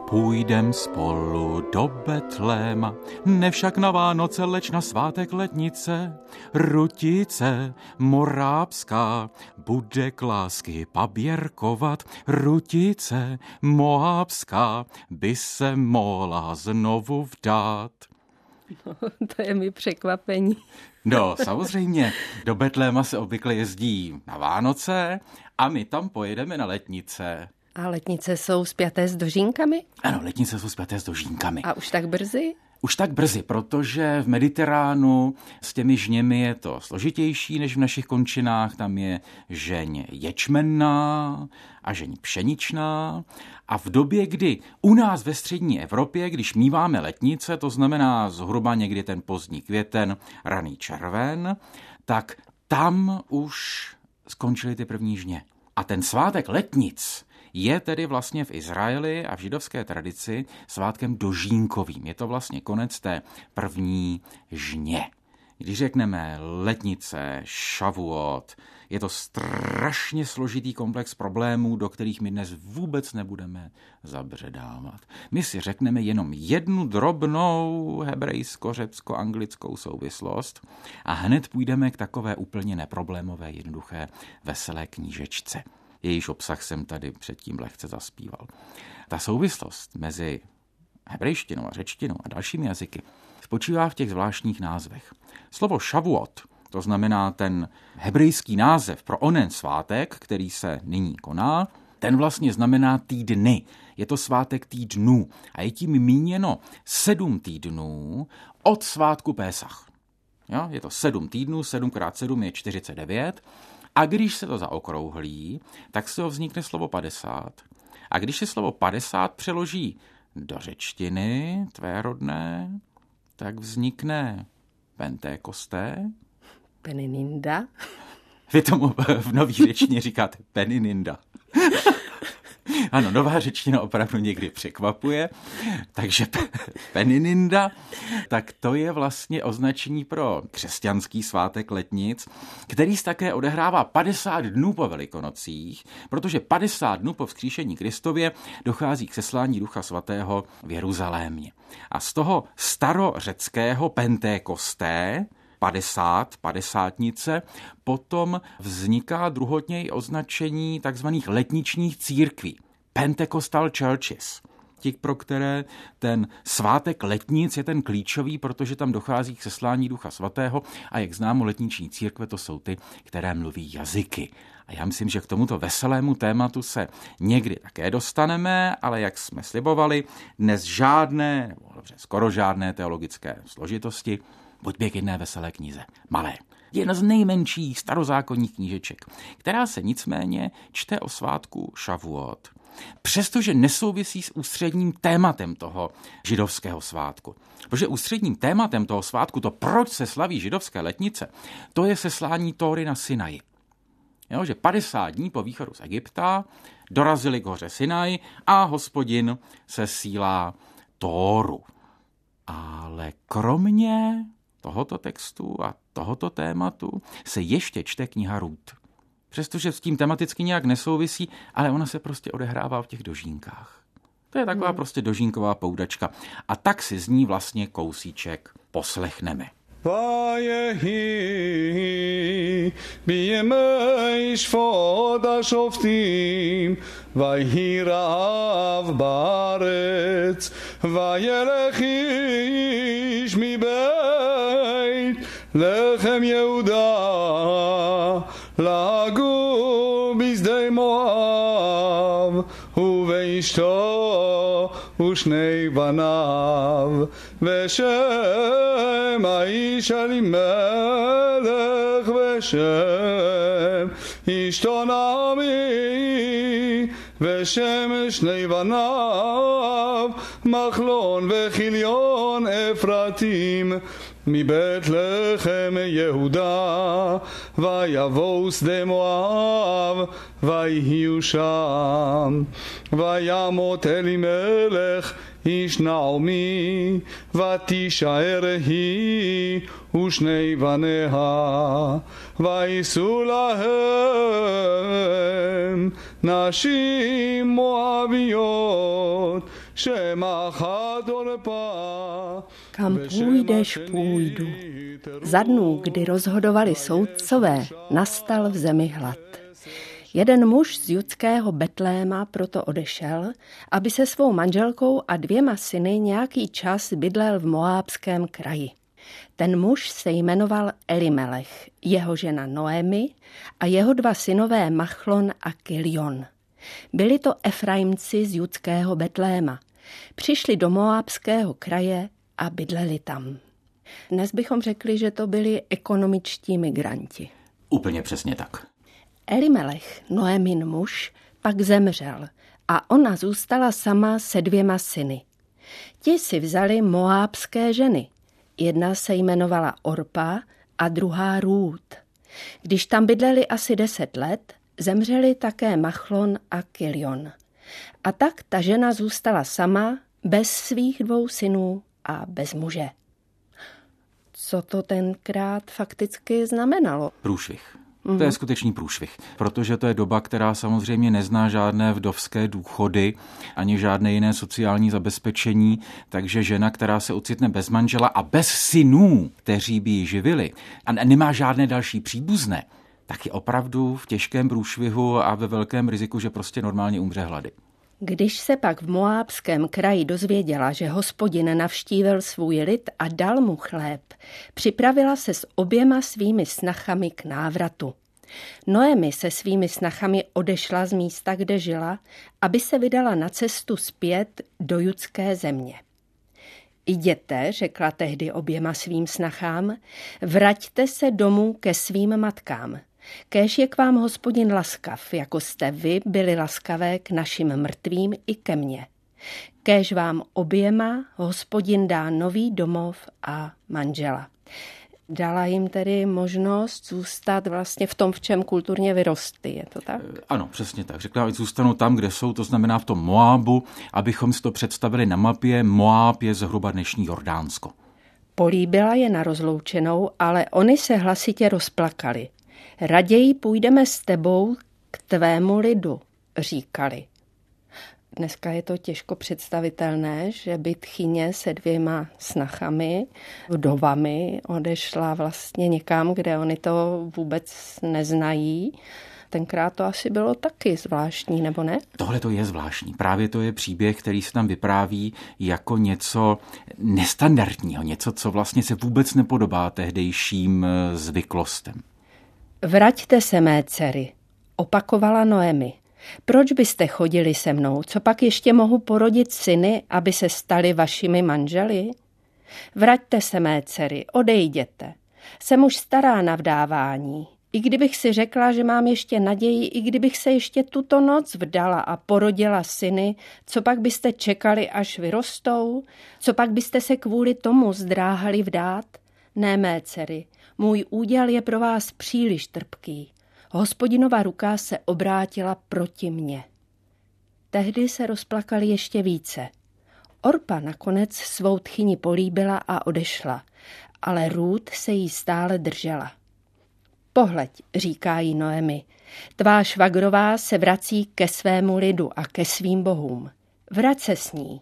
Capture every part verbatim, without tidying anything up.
Půjdem spolu do Betléma, ne však na Vánoce, leč na svátek letnice. Rutice morábská bude k lásky paběrkovat. Rutice moábská by se mohla znovu vdát. No, to je mi překvapení. No, samozřejmě, do Betléma se obvykle jezdí na Vánoce a my tam pojedeme na letnice. A letnice jsou spjaté s dožínkami? Ano, letnice jsou spjaté s dožínkami. A už tak brzy? Už tak brzy, protože v Mediteránu s těmi žněmi je to složitější než v našich končinách. Tam je žeň ječmenná a žeň pšeničná. A v době, kdy u nás ve střední Evropě, když míváme letnice, to znamená zhruba někdy ten pozdní květen, raný červen, tak tam už skončily ty první žně. A ten svátek letnic je tedy vlastně v Izraeli a v židovské tradici svátkem dožínkovým. Je to vlastně konec té první žně. Když řekneme letnice, šavuot, je to strašně složitý komplex problémů, do kterých my dnes vůbec nebudeme zabředávat. My si řekneme jenom jednu drobnou hebrejsko-řecko-anglickou souvislost a hned půjdeme k takové úplně neproblémové, jednoduché, veselé knížečce. Jejíž obsah jsem tady předtím lehce zaspíval. Ta souvislost mezi hebrejštinou a řečtinou a dalšími jazyky spočívá v těch zvláštních názvech. Slovo šavuot, to znamená ten hebrejský název pro onen svátek, který se nyní koná, ten vlastně znamená týdny. Je to svátek týdnů a je tím míněno sedm týdnů od svátku Pésach. Jo? Je to sedm týdnů, sedm krát sedm je čtyřicet devět. A když se to zaokrouhlí, tak z toho vznikne slovo padesát. A když se slovo padesát přeloží do řečtiny tvé rodné, tak vznikne Pentekosté. Penininda. Vy tomu v nový řečtině říkáte Penininda. Ano, nová řečtina opravdu někdy překvapuje, takže Penininda, tak to je vlastně označení pro křesťanský svátek letnic, který se také odehrává padesát dnů po Velikonocích, protože padesát dnů po vzkříšení Kristově dochází k seslání Ducha Svatého v Jeruzalémě. A z toho starořeckého Pentekosté, padesát, padesátnice, potom vzniká druhotně i označení takzvaných letničních církví. Pentecostal churches. Ti, pro které ten svátek letnic je ten klíčový, protože tam dochází k seslání Ducha Svatého a jak známo letniční církve, to jsou ty, které mluví jazyky. A já myslím, že k tomuto veselému tématu se někdy také dostaneme, ale jak jsme slibovali, dnes žádné, nebo dobře, skoro žádné teologické složitosti. Pojďme k jedné veselé knize. Malé. Jedna z nejmenších starozákonních knížeček, která se nicméně čte o svátku Šavuot. Přestože nesouvisí s ústředním tématem toho židovského svátku. Protože ústředním tématem toho svátku, to proč se slaví židovské letnice, to je seslání Tóry na Sinaji. Jo, že padesát dní po východu z Egypta dorazili k hoře Sinaj a Hospodin sesílá Tóru. Ale kromě tohoto textu a tohoto tématu se ještě čte kniha Rút. Přestože s tím tematicky nějak nesouvisí, ale ona se prostě odehrává v těch dožínkách. To je taková hmm. prostě dožínková poudačka. A tak si z ní vlastně kousíček poslechneme. ויהי בימי שפוט השופטים ויהי רעב בארץ וילך איש מבית לחם יהודה לגור בשדה מואב ובאשתו ושני בניו ושם האיש אלימלך ושם אשתו נעמי ושם שני בניו מחלון וכיליון אפרתים מבית לחם יהודה ויבואו שדה מואב ויהיו שם וימות אלימלך איש נעמי ותישאר היא ושני בניה וייסעו להם נשים מואביות Kam půjdeš, půjdu. Za dnů, kdy rozhodovali soudcové, nastal v zemi hlad. Jeden muž z judského Betléma proto odešel, aby se svou manželkou a dvěma syny nějaký čas bydlel v moábském kraji. Ten muž se jmenoval Elimelech, jeho žena Noemi a jeho dva synové Machlon a Kilion. Byli to Efraimci z judského Betléma. Přišli do moábského kraje a bydleli tam. Dnes bychom řekli, že to byli ekonomičtí migranti. Úplně přesně tak. Elimelech, Noemin muž, pak zemřel a ona zůstala sama se dvěma syny. Ti si vzali moábské ženy. Jedna se jmenovala Orpa a druhá Rút. Když tam bydleli asi deset let, zemřeli také Machlon a Kilion. A tak ta žena zůstala sama, bez svých dvou synů a bez muže. Co to tenkrát fakticky znamenalo? Průšvih. To je skutečný průšvih, protože to je doba, která samozřejmě nezná žádné vdovské důchody ani žádné jiné sociální zabezpečení, takže žena, která se ocitne bez manžela a bez synů, kteří by ji živili a nemá žádné další příbuzné, tak je opravdu v těžkém průšvihu a ve velkém riziku, že prostě normálně umře hlady. Když se pak v moábském kraji dozvěděla, že Hospodin navštívil svůj lid a dal mu chléb, připravila se s oběma svými snachami k návratu. Noemi se svými snachami odešla z místa, kde žila, aby se vydala na cestu zpět do judské země. Jděte, řekla tehdy oběma svým snachám, vraťte se domů ke svým matkám. Kéž je k vám Hospodin laskav, jako jste vy byli laskavé k našim mrtvým i ke mně. Kéž vám oběma Hospodin dá nový domov a manžela. Dala jim tedy možnost zůstat vlastně v tom, v čem kulturně vyrostly, je to tak? Ano, přesně tak. Řekla, ať zůstanou tam, kde jsou, to znamená v tom Moábu, abychom si to představili na mapě. Moáb je zhruba dnešní Jordánsko. Políbila je na rozloučenou, ale oni se hlasitě rozplakali. Raději půjdeme s tebou k tvému lidu, říkali. Dneska je to těžko představitelné, že by tchyně se dvěma snachami, vdovami, odešla vlastně někam, kde oni to vůbec neznají. Tenkrát to asi bylo taky zvláštní, nebo ne? Tohle to je zvláštní. Právě to je příběh, který se tam vypráví jako něco nestandardního, něco, co vlastně se vůbec nepodobá tehdejším zvyklostem. Vraťte se, mé dcery, opakovala Noemi. Proč byste chodili se mnou? Co pak ještě mohu porodit syny, aby se stali vašimi manželi? Vraťte se, mé dcery, odejděte. Jsem už stará na vdávání. I kdybych si řekla, že mám ještě naději, i kdybych se ještě tuto noc vdala a porodila syny, co pak byste čekali, až vyrostou? Co pak byste se kvůli tomu zdráhali vdát? Ne, mé dcery, můj úděl je pro vás příliš trpký. Hospodinova ruka se obrátila proti mně. Tehdy se rozplakali ještě více. Orpa nakonec svou tchyni políbila a odešla, ale Rút se jí stále držela. Pohleď, říká jí Noemi, tvá švagrová se vrací ke svému lidu a ke svým bohům. Vrať se s ní.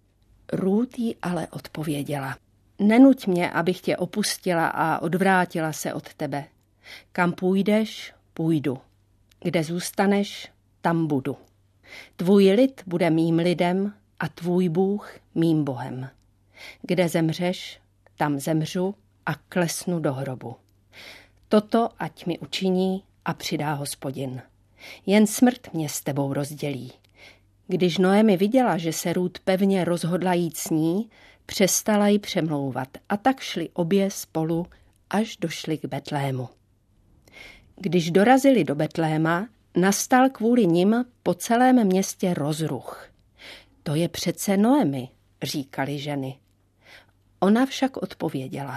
Rút jí ale odpověděla. Nenuť mě, abych tě opustila a odvrátila se od tebe. Kam půjdeš, půjdu. Kde zůstaneš, tam budu. Tvůj lid bude mým lidem a tvůj Bůh mým Bohem. Kde zemřeš, tam zemřu a klesnu do hrobu. Toto ať mi učiní a přidá Hospodin. Jen smrt mě s tebou rozdělí. Když Noemi viděla, že se Rút pevně rozhodla jít s ní, přestala ji přemlouvat a tak šli obě spolu, až došli k Betlému. Když dorazili do Betléma, nastal kvůli nim po celém městě rozruch. To je přece Noemi, říkali ženy. Ona však odpověděla.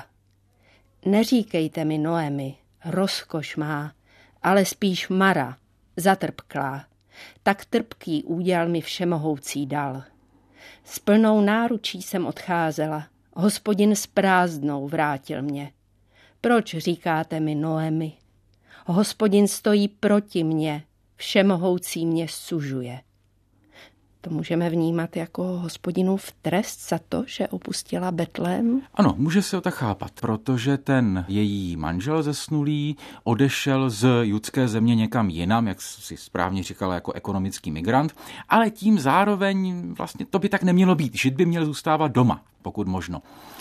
Neříkejte mi Noemi, rozkoš má, ale spíš Mara, zatrpklá. Tak trpký úděl mi všemohoucí dal. S plnou náručí jsem odcházela, Hospodin s prázdnou vrátil mě. Proč říkáte mi Noemi? Hospodin stojí proti mně, všemohoucí mě sužuje. To můžeme vnímat jako Hospodinův trest za to, že opustila Betlém? Ano, může se to tak chápat, protože ten její manžel zesnulý odešel z judské země někam jinam, jak si správně říkala, jako ekonomický migrant, ale tím zároveň vlastně to by tak nemělo být. Žid by měl zůstávat doma, pokud možno.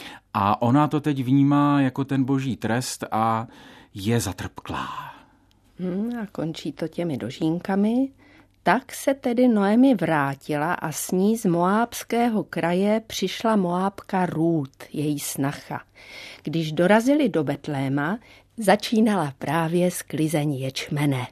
A ona to teď vnímá jako ten boží trest a je zatrpklá. Hmm, a končí to těmi dožínkami. Tak se tedy Noemi vrátila a s ní z moábského kraje přišla Moábka Rút, její snacha. Když dorazili do Betléma, začínala právě sklizeň ječmene.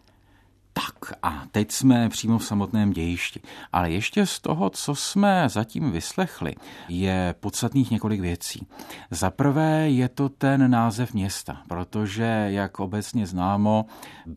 Tak a teď jsme přímo v samotném dějišti. Ale ještě z toho, co jsme zatím vyslechli, je podstatných několik věcí. Za prvé je to ten název města, protože, jak obecně známo,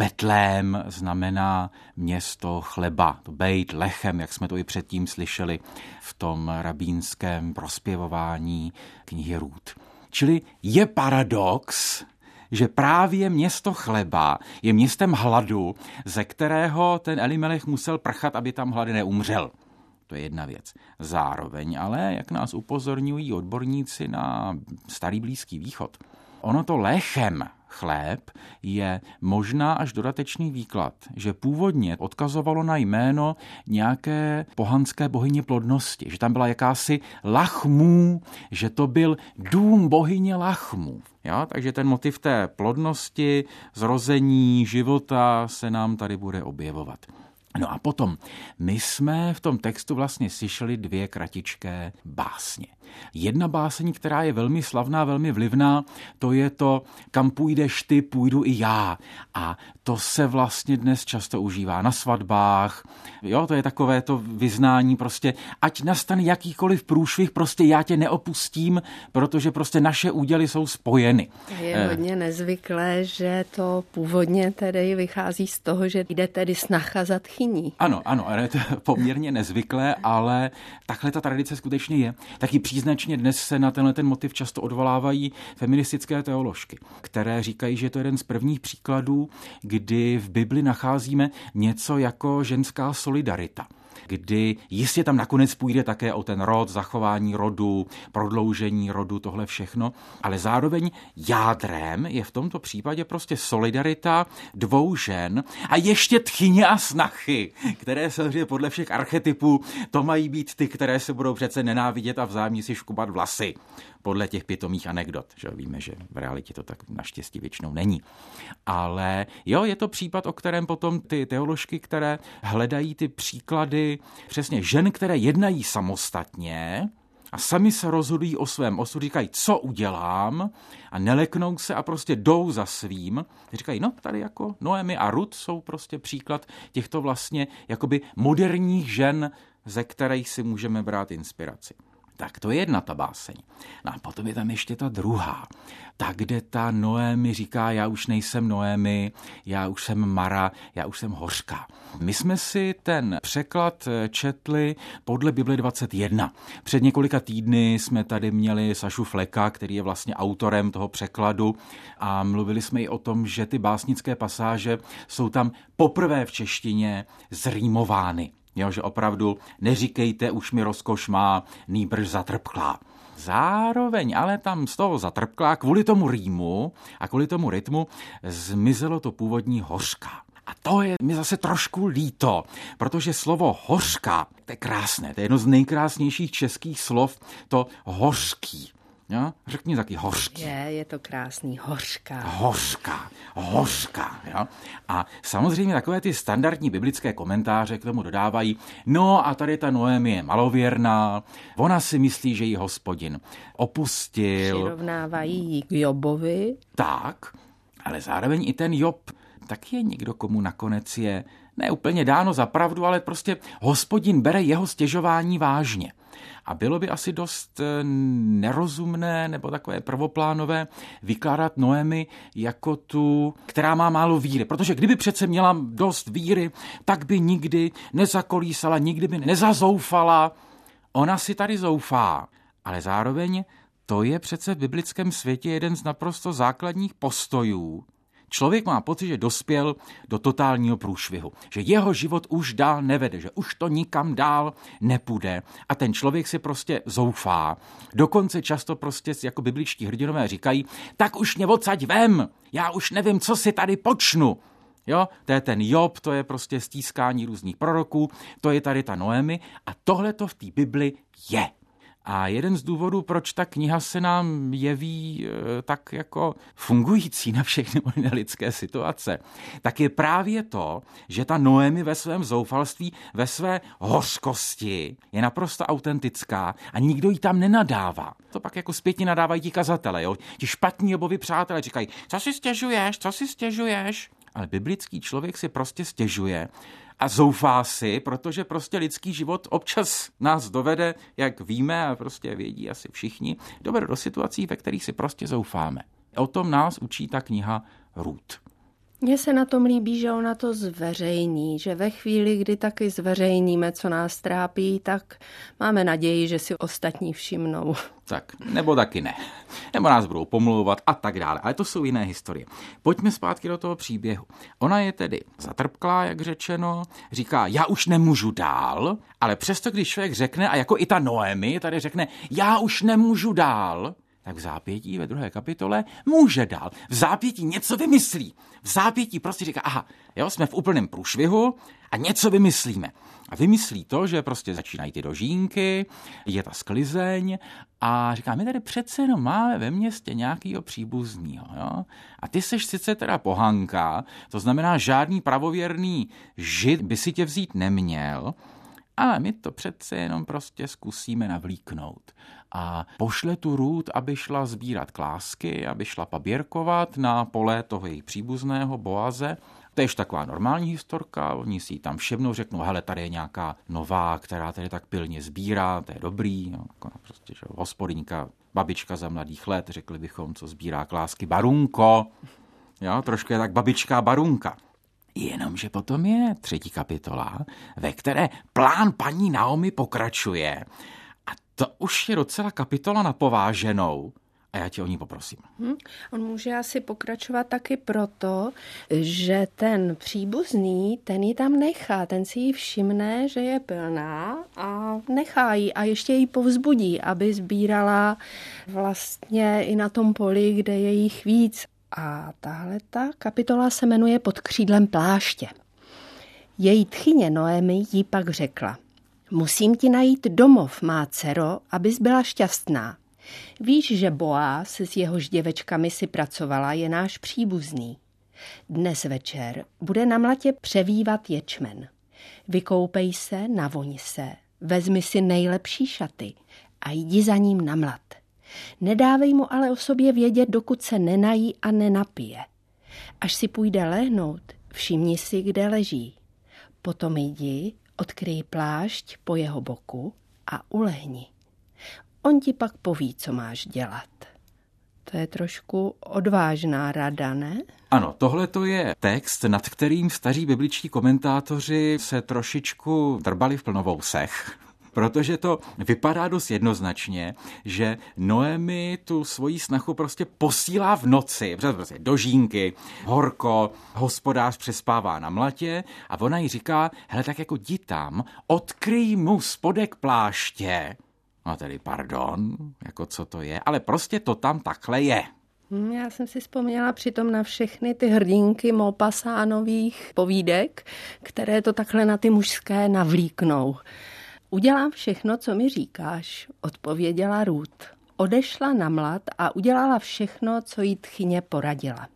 Betlém znamená město chleba. To Bejt Lechem, jak jsme to i předtím slyšeli v tom rabínském prospěvování knihy Rút. Čili je paradox, že právě město chleba je městem hladu, ze kterého ten Elimelech musel prchat, aby tam hlady neumřel. To je jedna věc. Zároveň ale, jak nás upozorňují odborníci na Starý Blízký východ, ono to lechem, chléb, je možná až dodatečný výklad, že původně odkazovalo na jméno nějaké pohanské bohyně plodnosti, že tam byla jakási Lachmů, že to byl dům bohyně Lachmů. Jo? Takže ten motiv té plodnosti, zrození, života se nám tady bude objevovat. No a potom, my jsme v tom textu vlastně slyšeli dvě kratičké básně. Jedna báseň, která je velmi slavná, velmi vlivná, to je to, kam půjdeš ty, půjdu i já. A to se vlastně dnes často užívá na svatbách. Jo, to je takové to vyznání prostě, ať nastane jakýkoliv průšvih, prostě já tě neopustím, protože prostě naše úděly jsou spojeny. Je hodně nezvyklé, že to původně tedy vychází z toho, že jde tedy snacha za tchyní. Ano, ano, je to poměrně nezvyklé, ale takhle ta tradice skutečně je. Taky příznačně dnes se na tenhle ten motiv často odvolávají feministické teoložky, které říkají, že je to jeden z prvních příkladů, kdy v Bibli nacházíme něco jako ženská solidarita, kdy jistě tam nakonec půjde také o ten rod, zachování rodu, prodloužení rodu, tohle všechno, ale zároveň jádrem je v tomto případě prostě solidarita dvou žen a ještě tchyně a snachy, které samozřejmě podle všech archetypů to mají být ty, které se budou přece nenávidět a vzájemně si škubat vlasy. Podle těch pitomých anekdot, že víme, že v realitě to tak naštěstí většinou není. Ale jo, je to případ, o kterém potom ty teoložky, které hledají ty příklady přesně žen, které jednají samostatně a sami se rozhodují o svém osudu, říkají, co udělám a neleknou se a prostě jdou za svým. Říkají, no tady jako Noemi a Rut jsou prostě příklad těchto vlastně jakoby moderních žen, ze kterých si můžeme brát inspiraci. Tak to je jedna ta báseň. No a potom je tam ještě ta druhá. Ta, kde ta Noemi říká, já už nejsem Noemi, já už jsem Mara, já už jsem hořká. My jsme si ten překlad četli podle Bible dvacet jedna. Před několika týdny jsme tady měli Sašu Fleka, který je vlastně autorem toho překladu a mluvili jsme i o tom, že ty básnické pasáže jsou tam poprvé v češtině zrýmovány. Jo, že opravdu neříkejte, už mi rozkoš má, nýbrž zatrpklá. Zároveň ale tam z toho zatrpklá kvůli tomu rýmu a kvůli tomu rytmu zmizelo to původní hořka. A to je mi zase trošku líto, protože slovo hořka, to je krásné, to je jedno z nejkrásnějších českých slov, to hořký. Jo? Řekni taky hořký. Je, je to krásný, hořka. Hořka, hořka. Jo? A samozřejmě takové ty standardní biblické komentáře k tomu dodávají, no a tady ta Noemi je malověrná, ona si myslí, že ji Hospodin opustil. Přirovnávají ji k Jobovi. Tak, ale zároveň i ten Job tak je někdo, komu nakonec je ne úplně dáno za pravdu, ale prostě Hospodin bere jeho stěžování vážně. A bylo by asi dost nerozumné nebo takové prvoplánové vykládat Noemi jako tu, která má málo víry. Protože kdyby přece měla dost víry, tak by nikdy nezakolísala, nikdy by nezazoufala. Ona si tady zoufá. Ale zároveň to je přece v biblickém světě jeden z naprosto základních postojů. člověk má pocit, že dospěl do totálního průšvihu, že jeho život už dál nevede, že už to nikam dál nepůjde a ten člověk si prostě zoufá. Dokonce často prostě jako bibličtí hrdinové říkají, tak už mě odsaď vem, já už nevím, co si tady počnu. Jo, to je ten Job, to je prostě stískání různých proroků, to je tady ta Noemi a tohle to v té Bibli je. A jeden z důvodů, proč ta kniha se nám jeví e, tak jako fungující na všechny možné lidské situace, tak je právě to, že ta Noemi ve svém zoufalství, ve své hořkosti je naprosto autentická a nikdo jí tam nenadává. To pak jako zpětně nadávají ti kazatele, jo? Ti špatní Jobovi přátelé říkají, co si stěžuješ, co si stěžuješ? Ale biblický člověk si prostě stěžuje a zoufá si, protože prostě lidský život občas nás dovede, jak víme a prostě vědí asi všichni, dovede do situací, ve kterých si prostě zoufáme. O tom nás učí ta kniha Rút. Mně se na tom líbí, že ona to zveřejní, že ve chvíli, kdy taky zveřejníme, co nás trápí, tak máme naději, že si ostatní všimnou. Tak, nebo taky ne. Nebo nás budou pomlouvat a tak dále. Ale to jsou jiné historie. Pojďme zpátky do toho příběhu. Ona je tedy zatrpklá, jak řečeno, říká, já už nemůžu dál, ale přesto, když člověk řekne, a jako i ta Noemi tady řekne, já už nemůžu dál, tak v zápětí ve druhé kapitole může dál. V zápětí něco vymyslí. V zápětí prostě říká, aha, jo, jsme v úplném průšvihu a něco vymyslíme. A vymyslí to, že prostě začínají ty dožínky, je ta sklizeň a říká, my tady přece jenom máme ve městě nějakýho příbuznýho, jo. A ty seš sice teda pohanka, to znamená žádný pravověrný žid by si tě vzít neměl, ale my to přece jenom prostě zkusíme navlíknout. A pošle tu Rút, aby šla sbírat klásky, aby šla paběrkovat na pole toho její příbuzného Boaze. To je taková normální historka, oni si ji tam všimnou, řeknou, hele, tady je nějaká nová, která tady tak pilně sbírá, to je dobrý. No, prostě, že hospodyňka, babička za mladých let, řekli bychom, co sbírá klásky, barunko. Jo, trošku je tak babička barunka. Jenomže potom je třetí kapitola, ve které plán paní Naomi pokračuje. A to už je docela kapitola na pováženou. A já tě o ní poprosím. Hmm, on může asi pokračovat taky proto, že ten příbuzný, ten ji tam nechá, ten si ji všimne, že je plná a nechá ji a ještě ji povzbudí, aby sbírala vlastně i na tom poli, kde je jich víc. A tahle ta kapitola se jmenuje Pod křídlem pláště. Její tchyně Noemi jí pak řekla, musím ti najít domov, má dcero, abys byla šťastná. Víš, že Boaz s jehož děvečkami si pracovala, je náš příbuzný. Dnes večer bude na mlatě převívat ječmen. Vykoupej se, navoň se, vezmi si nejlepší šaty a jdi za ním na mlat. Nedávej mu ale o sobě vědět, dokud se nenají a nenapije. Až si půjde lehnout, všimni si, kde leží. Potom jdi, odkryj plášť po jeho boku a ulehni. On ti pak poví, co máš dělat. To je trošku odvážná rada, ne? Ano, tohle to je text, nad kterým staří bibličtí komentátoři se trošičku drbali v plnovousech. Protože to vypadá dost jednoznačně, že Noemi tu svoji snachu prostě posílá v noci, prostě do žínky, horko, hospodář přespává na mlatě a ona jí říká, hele, tak jako jdi tam, odkryj mu spodek pláště. No tedy pardon, jako co to je, ale prostě to tam takhle je. Já jsem si vzpomněla přitom na všechny ty hrdinky Maupassantnových povídek, které to takhle na ty mužské navlíknou. Udělám všechno, co mi říkáš, odpověděla Rút. Odešla na mlat a udělala všechno, co jí tchyně poradila.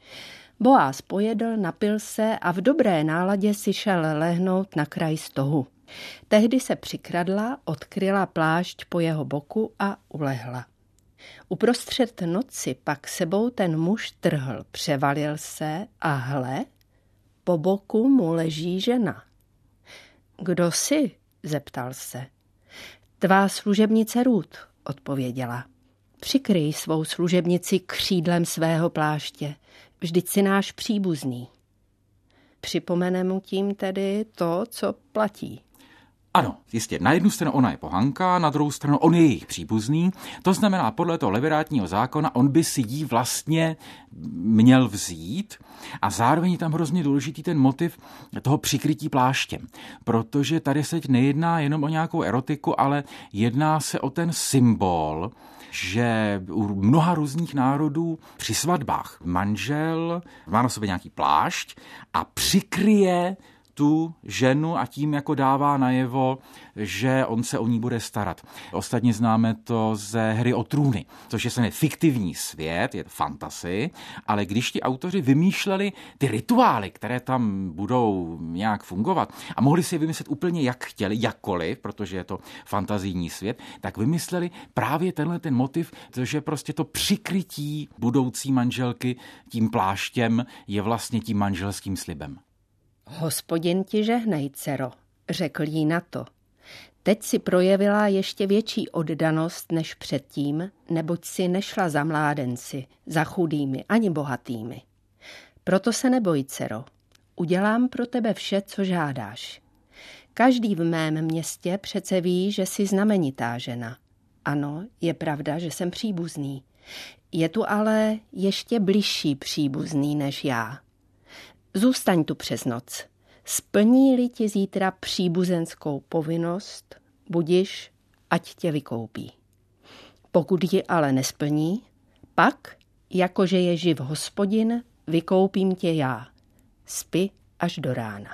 Boaz pojedl, napil se a v dobré náladě si šel lehnout na kraj stohu. Tehdy se přikradla, odkryla plášť po jeho boku a ulehla. Uprostřed noci pak sebou ten muž trhl, převalil se a hle, po boku mu leží žena. Kdo jsi? Zeptal se. Tvá služebnice Rút, odpověděla. Přikryj svou služebnici křídlem svého pláště, vždyť si náš příbuzný. Připomene mu tím tedy to, co platí. Ano, jistě, na jednu stranu ona je pohanka, na druhou stranu on je jejich příbuzný. To znamená, podle toho levirátního zákona, on by si jí vlastně měl vzít a zároveň je tam hrozně důležitý ten motiv toho přikrytí pláštěm. Protože tady se nejedná jenom o nějakou erotiku, ale jedná se o ten symbol, že u mnoha různých národů při svatbách manžel má na sobě nějaký plášť a přikryje tu ženu a tím jako dává najevo, že on se o ní bude starat. Ostatně známe to ze Hry o trůny, což je samozřejmě fiktivní svět, je fantasy, ale když ti autoři vymýšleli ty rituály, které tam budou nějak fungovat a mohli si je vymyslet úplně jak chtěli, jakkoliv, protože je to fantazijní svět, tak vymysleli právě tenhle ten motiv, že prostě to přikrytí budoucí manželky tím pláštěm je vlastně tím manželským slibem. Hospodin ti žehnej, dcero, řekl jí na to. Teď si projevila ještě větší oddanost než předtím, neboť si nešla za mládenci, za chudými ani bohatými. Proto se neboj, dcero, udělám pro tebe vše, co žádáš. Každý v mém městě přece ví, že jsi znamenitá žena. Ano, je pravda, že jsem příbuzný. Je tu ale ještě bližší příbuzný než já. Zůstaň tu přes noc. Splní-li ti zítra příbuzenskou povinnost, budiš, ať tě vykoupí. Pokud ji ale nesplní, pak, jakože je živ Hospodin, vykoupím tě já. Spi až do rána.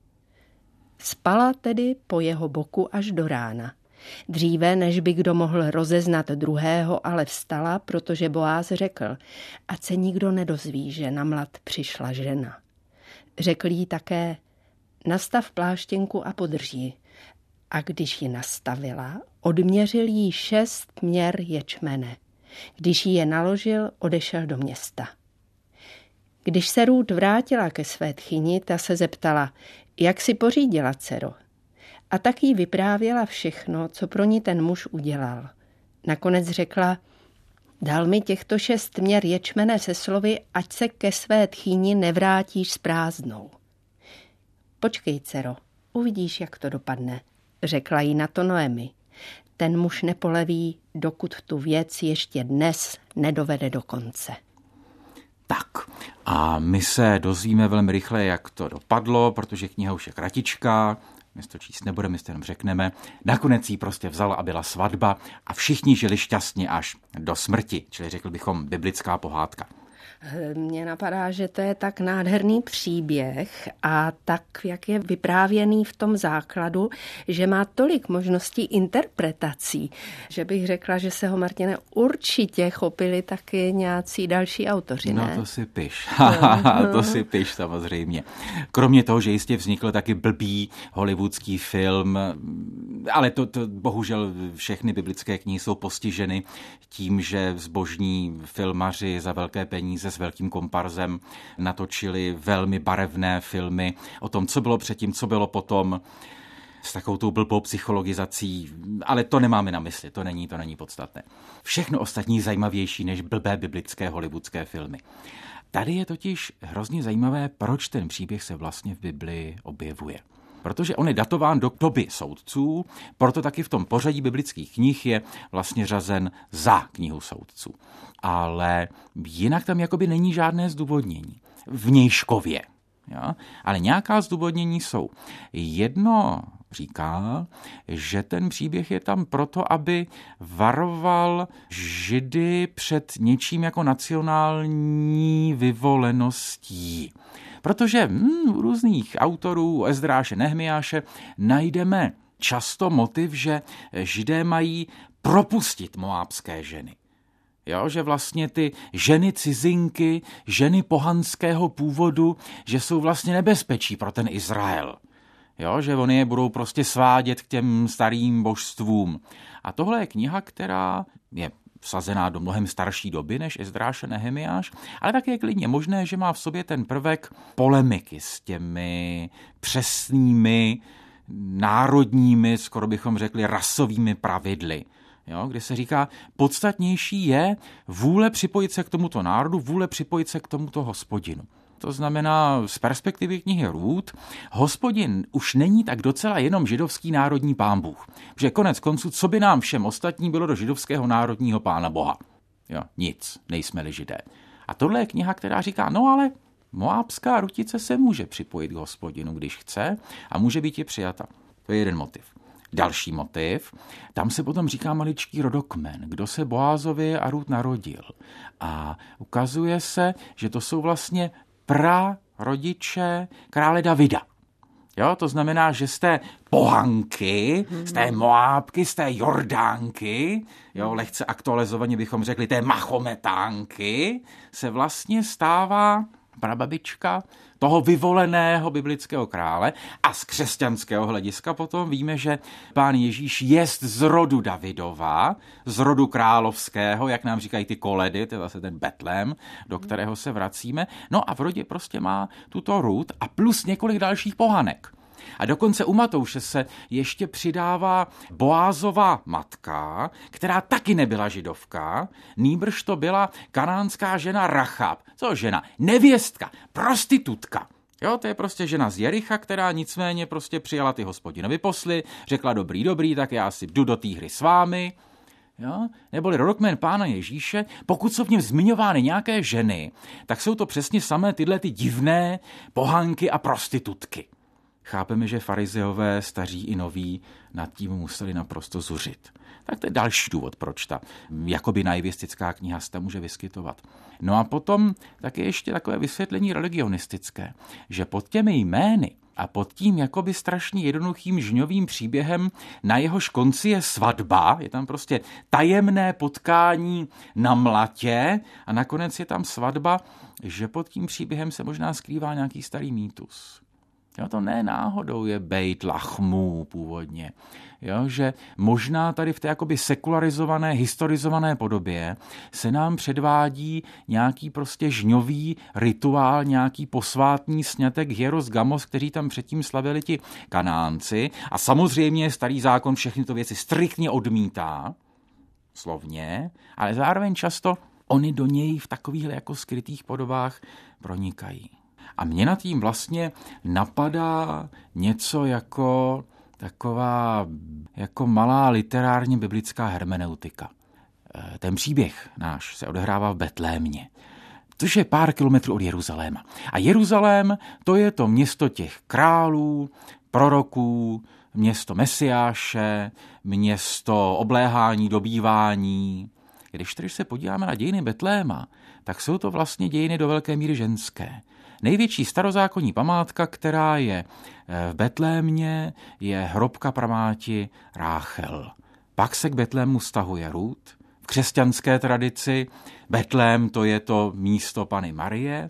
Spala tedy po jeho boku až do rána. Dříve, než by kdo mohl rozeznat druhého, ale vstala, protože Boáz řekl, ať se nikdo nedozví, že na mlad přišla žena. Řekl jí také, nastav pláštěnku a podrž ji. A když ji nastavila, odměřil jí šest měr ječmene. Když ji je naložil, odešel do města. Když se Rút vrátila ke své tchyni, ta se zeptala, jak si pořídila, dcero. A tak jí vyprávěla všechno, co pro ní ten muž udělal. Nakonec řekla, dal mi těchto šest měr ječmene se slovy, ať se ke své tchýni nevrátíš s prázdnou. Počkej, dcero, uvidíš, jak to dopadne, řekla jí na to Noemi. Ten muž nepoleví, dokud tu věc ještě dnes nedovede do konce. Tak a my se dozvíme velmi rychle, jak to dopadlo, protože kniha už je kratičká, my to číst nebudeme, my to jenom řekneme. Nakonec jí prostě vzala a byla svatba a všichni žili šťastně až do smrti, čili řekl bychom biblická pohádka. Mně napadá, že to je tak nádherný příběh a tak, jak je vyprávěný v tom základu, že má tolik možností interpretací, že bych řekla, že se ho, Martine, určitě chopili taky nějací další autoři, ne? No to si piš, to si piš samozřejmě. Kromě toho, že jistě vznikl taky blbý hollywoodský film, ale to, to bohužel všechny biblické knihy jsou postiženy tím, že zbožní filmaři za velké peníze s velkým komparzem natočili velmi barevné filmy o tom, co bylo předtím, co bylo potom, s takovou tou blbou psychologizací, ale to nemáme na mysli, to není, to není podstatné. Všechno ostatní zajímavější než blbé biblické hollywoodské filmy. Tady je totiž hrozně zajímavé, proč ten příběh se vlastně v Biblii objevuje. Protože on je datován do doby soudců, proto taky v tom pořadí biblických knih je vlastně řazen za knihu soudců. Ale jinak tam jakoby není žádné zdůvodnění. Vnějškově. Ja? Ale nějaká zdůvodnění jsou. Jedno říká, že ten příběh je tam proto, aby varoval Židy před něčím jako nacionální vyvoleností. Protože hm, u různých autorů, u Ezdráše, Nehemiáše, najdeme často motiv, že Židé mají propustit moábské ženy. Jo, že vlastně ty ženy cizinky, ženy pohanského původu, že jsou vlastně nebezpečí pro ten Izrael. Jo, že oni je budou prostě svádět k těm starým božstvům. A tohle je kniha, která je vsazená do mnohem starší doby než Ezdráš a Nehemiáš, ale také je klidně možné, že má v sobě ten prvek polemiky s těmi přesnými, národními, skoro bychom řekli rasovými pravidly. Jo, kde se říká, podstatnější je vůle připojit se k tomuto národu, vůle připojit se k tomuto Hospodinu. To znamená, z perspektivy knihy Rút, Hospodin už není tak docela jenom židovský národní pán Bůh. Že konec konců, co by nám všem ostatní bylo do židovského národního pána Boha? Jo, nic, nejsme-li židé. A tohle je kniha, která říká, no ale moábská rutice se může připojit k Hospodinu, když chce, a může být i přijata. To je jeden motiv. Další motiv, tam se potom říká maličký rodokmen, kdo se Boázovi a Rút narodil. A ukazuje se, že to jsou vlastně prarodiče krále Davida. Jo, to znamená, že z té pohanky, z té Moábky, z té Jordánky, jo, lehce aktualizovaně bychom řekli té Mahometánky, se vlastně stává prababička toho vyvoleného biblického krále a z křesťanského hlediska potom víme, že pán Ježíš jest z rodu Davidova, z rodu královského, jak nám říkají ty koledy, to je vlastně ten Betlém, do kterého se vracíme. No a v rodě prostě má tuto Rút a plus několik dalších pohanek. A dokonce u Matouše se ještě přidává Boázova matka, která taky nebyla židovka, nýbrž to byla kanánská žena Rachab. Co žena? Nevěstka, prostitutka. Jo, to je prostě žena z Jericha, která nicméně prostě přijala ty Hospodinovi posly, řekla dobrý, dobrý, tak já si jdu do té hry s vámi. Jo? Neboli rodokmen pána Ježíše, pokud jsou v něm zmiňovány nějaké ženy, tak jsou to přesně samé tyhle ty divné pohanky a prostitutky. Chápeme, že farizeové, staří i noví, nad tím museli naprosto zuřit. Tak to je další důvod, proč ta jakoby naivistická kniha se tam může vyskytovat. No a potom taky ještě takové vysvětlení religionistické, že pod těmi jmény a pod tím jakoby strašně jednoduchým žňovým příběhem, na jehož konci je svatba, je tam prostě tajemné potkání na mlatě a nakonec je tam svatba, že pod tím příběhem se možná skrývá nějaký starý mýtus. Jo, to ne náhodou je Bejt Lachmů původně. Jo, že možná tady v té jakoby sekularizované, historizované podobě se nám předvádí nějaký prostě žňový rituál, nějaký posvátný sňatek Hieros Gamos, kteří tam předtím slavili ti Kanánci. A samozřejmě starý zákon všechny to věci striktně odmítá, slovně, ale zároveň často oni do něj v takových jako skrytých podobách pronikají. A mě nad tím vlastně napadá něco jako taková jako malá literárně biblická hermeneutika. Ten příběh náš se odehrává v Betlémě, což je pár kilometrů od Jeruzaléma. A Jeruzalém, to je to město těch králů, proroků, město Mesiáše, město obléhání, dobývání. Když tedy se podíváme na dějiny Betléma, tak jsou to vlastně dějiny do velké míry ženské. Největší starozákonní památka, která je v Betlémě, je hrobka pramáti Ráchel. Pak se k Betlému stahuje Rút. V křesťanské tradici Betlém to je to místo Panny Marie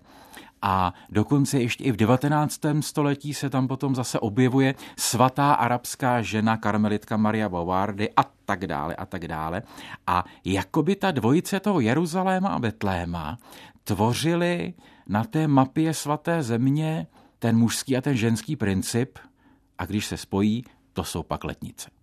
a dokonce ještě i v devatenáctém století se tam potom zase objevuje svatá arabská žena karmelitka Maria Bowardy a tak dále a tak dále. A jakoby ta dvojice toho Jeruzaléma a Betléma tvořili na té mapě svaté země ten mužský a ten ženský princip a když se spojí, to jsou pak letnice.